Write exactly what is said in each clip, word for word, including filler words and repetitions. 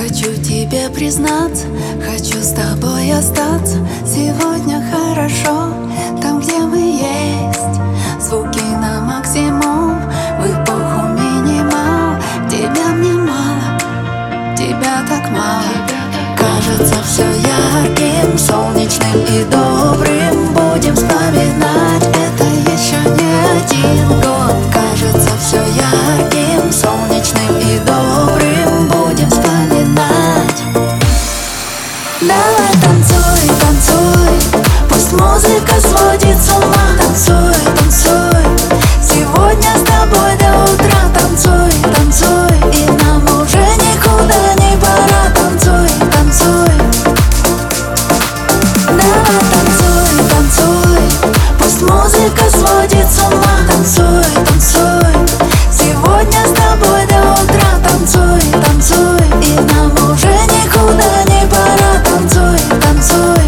Хочу тебе признаться, хочу с тобой остаться. Сегодня хорошо, там, где мы есть. Звуки на максимум, в эпоху минимал. Тебя мне мало, тебя так мало. Кажется все ярким, солнечным и добрым. Будем вспоминать это еще не один год. Кажется все ярким, солнечным и добрым. Будем вспоминать. Давай танцуй, танцуй, пусть музыка сводит с ума. Танцуй, танцуй, сегодня с тобой до утра. Танцуй, танцуй, и нам уже никуда не пора. Танцуй, танцуй. Давай танцуй, танцуй, пусть музыка сводит с ума. Танцуй, танцуй, сегодня с тобой до утра. Танцуй, танцуй, и нам уже никуда не пора. Танцуй, танцуй.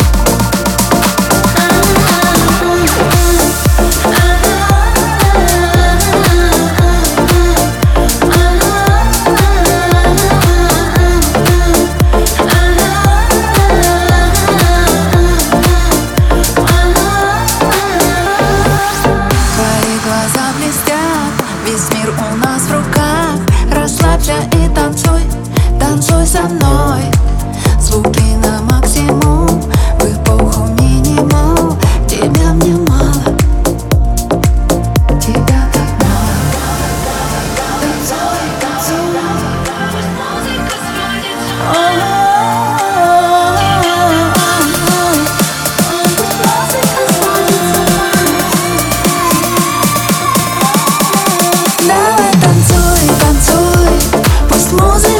Твои глаза блестят, весь мир у нас в руках. Расслабься и танцуй, танцуй со мной. Звуки на максимум, в эпоху минимал. Тебя мне мало, тебя так мало. Танцуй, танцуй. Давай танцуй, танцуй, пусть музыка